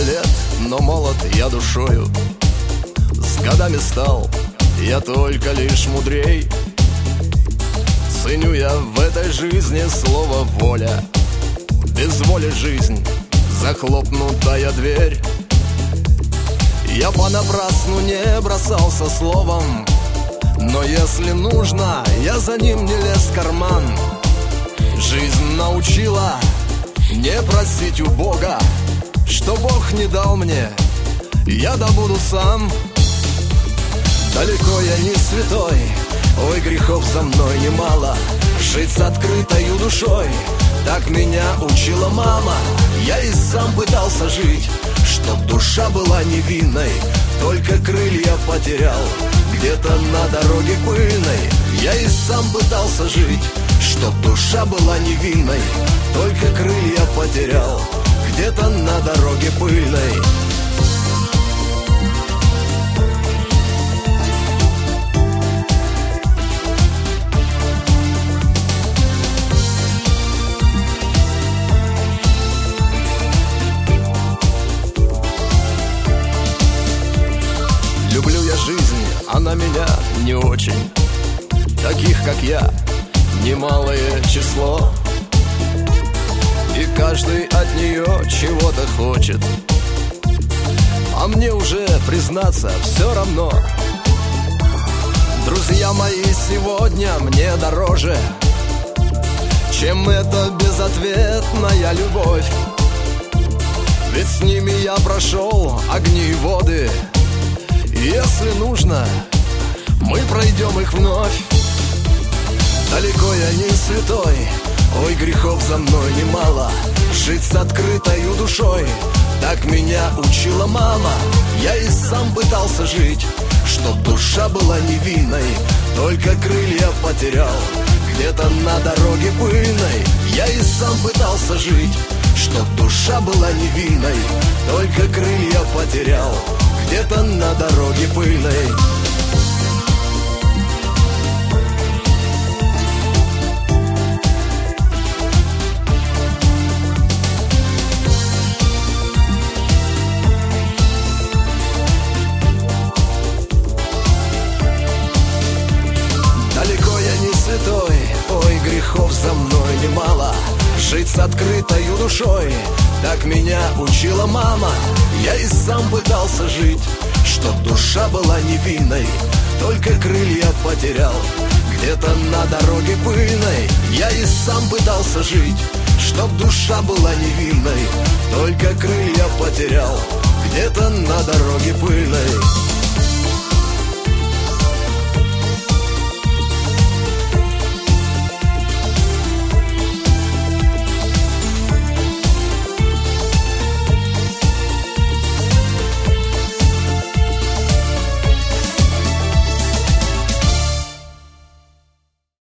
лет, но молод я душою. С годами стал я только лишь мудрей. Ценю я в этой жизни слово воля. Без воли жизнь захлопнутая дверь. Я понапрасну не бросался словом, но если нужно, я за ним не лез в карман. Жизнь научила не просить у Бога, что Бог не дал мне, я добуду сам. Далеко я не святой, ой, грехов за мной немало. Жить с открытою душой, так меня учила мама. Я и сам пытался жить, чтоб душа была невинной, только крылья потерял где-то на дороге пыльной. Я и сам пытался жить, чтоб душа была невинной, только крылья потерял где-то на дороге пыльной. Люблю я жизнь, она меня не очень. Таких, как я, немалое число, и каждый от нее чего-то хочет. А мне уже, признаться, все равно. Друзья мои сегодня мне дороже, чем эта безответная любовь. Ведь с ними я прошел огни и воды, и если нужно, мы пройдем их вновь. Далеко я не святой, ой, грехов за мной немало. Жить с открытою душой, так меня учила мама. Я и сам пытался жить, чтоб душа была невинной, только крылья потерял где-то на дороге пыльной. Я и сам пытался жить, чтоб душа была невинной, только крылья потерял где-то на дороге пыльной. Далеко я не святой, ой, грехов за мной немало. Жить с открытою душой, так меня учила мама. Я и сам пытался жить, чтоб душа была невинной, только крылья потерял где-то на дороге пыльной. Я и сам пытался жить, чтоб душа была невинной, только крылья потерял где-то на дороге пыльной.